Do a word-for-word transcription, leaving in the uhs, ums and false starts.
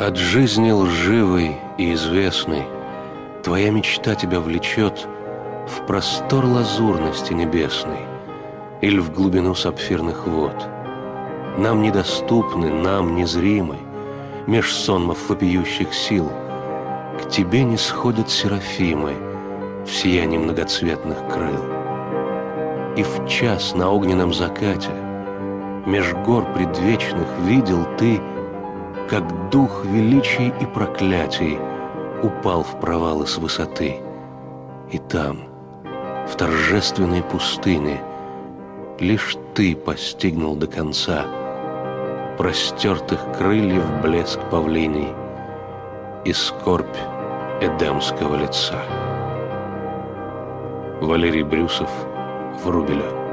От жизни лживой и известной твоя мечта тебя влечет в простор лазурности небесной или в глубину сапфирных вод. Нам недоступны, нам незримы, меж сонмов вопиющих сил, к тебе не сходят серафимы в сиянии многоцветных крыл. И в час на огненном закате меж гор предвечных видел ты, как дух величий и проклятий упал в провалы с высоты. И там, в торжественной пустыне, лишь ты постигнул до конца простертых крыльев блеск павлиний и скорбь эдемского лица. Валерий Брюсов, Врубеля.